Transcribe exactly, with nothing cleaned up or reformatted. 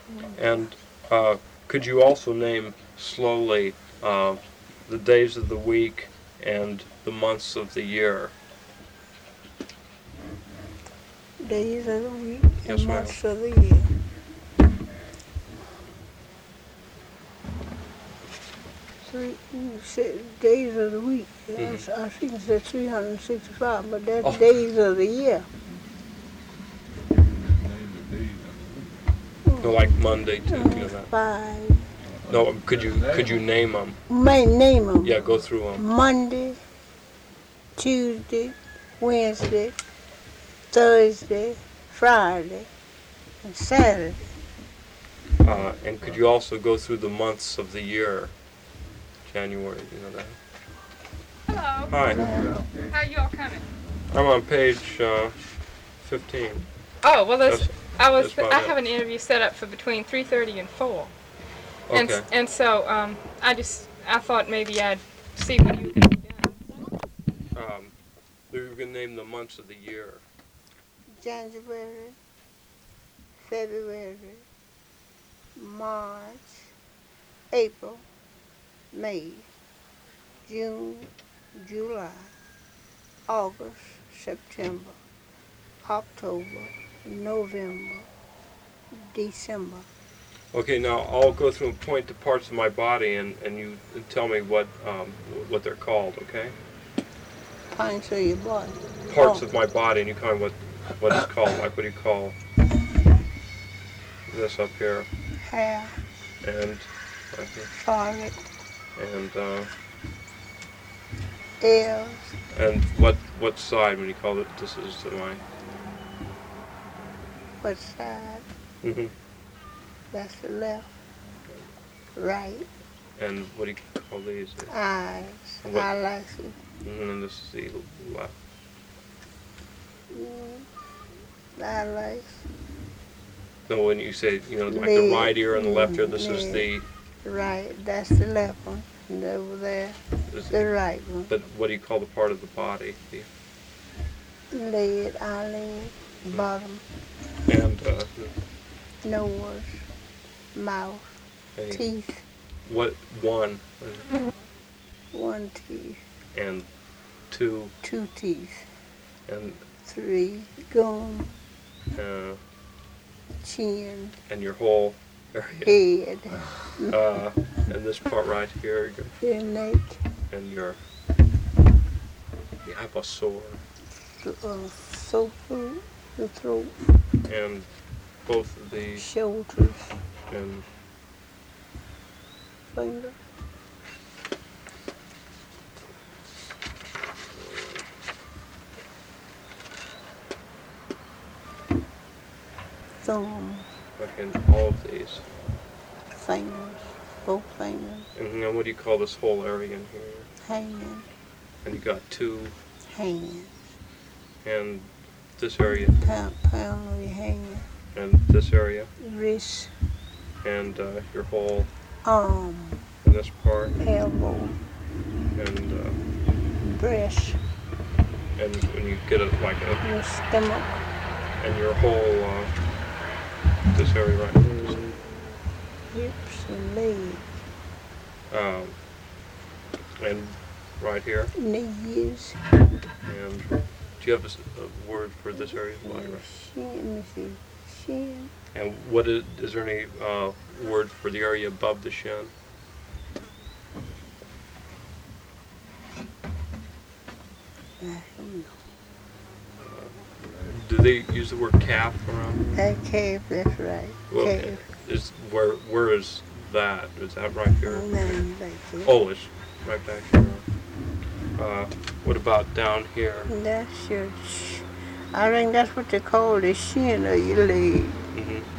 And uh, could you also name slowly uh, the days of the week and the months of the year? Days of the week Yes, and ma'am. months of the year. Three, you said days of the week. Yes, Mhm. I think it said three hundred sixty-five, but that's Oh. days of the year. No, like Monday, too, you know that. Five. No, could you could you name them? May name them. Yeah, go through them. Monday, Tuesday, Wednesday, Thursday, Friday, and Saturday. Uh, and could you also go through the months of the year? January, you know that. Hello. Hi, How you all coming? I'm on page uh, fifteen. Oh, well, there's, That's- I was, that's about I it. have an interview set up for between three thirty and four. And, Okay. s- and so, um, I just, I thought maybe I'd see what you could do. Um, we were going to name the months of the year. January, February, March, April, May, June, July, August, September, October, November, December. Okay, now I'll go through and point to parts of my body, and, and you tell me what um, what they're called, okay? Points of your body. Parts Oh. of my body, and you tell me what, what it's called. Like, what do you call this up here? Hair, And right here. forehead, And, uh, ears, and what what side when you call it, this is to my... what side? hmm That's the left, right, And what do you call these? eyes, What? eyelashes. And then this is the left. Mm, eyelashes. No, when you say, you know, like Lid. the right ear and the left ear, this is Lid. the... Right, that's the left one. And over there, Is, the right one. but what do you call the part of the body? The, Lid, eyelid, bottom, and uh, nose, mouth, a, teeth, what one one teeth, and two two teeth, and three, gum, uh, chin, and your whole area. head, Uh, and this part right here, your, your neck, and your you have a sore, uh, so throat, the throat, and both of these, shoulders, and finger, thumb, like in all of these. fingers, both fingers, And then what do you call this whole area in here? hand, And you got two, hand, and this area, pound, pound of your hand, and this area, wrist, and uh, your whole, arm, and this part, elbow, and uh, breast, and when you get it like a, your stomach, and your whole, uh, this area right here. hips, and legs, Um, and right here, knees, and do you have a, s- a word for this area of the body, right? shin, let me see, shin, And what is, is there any uh, word for the area above the shin? I don't know. Do they use the word calf around? That calf, that's right, Well, calf, is where where is that? Is that right here? nothing back there. Oh, it's right back here. Uh, what about down here? That's your, sh- I think that's what they call the shin of your leg. hmm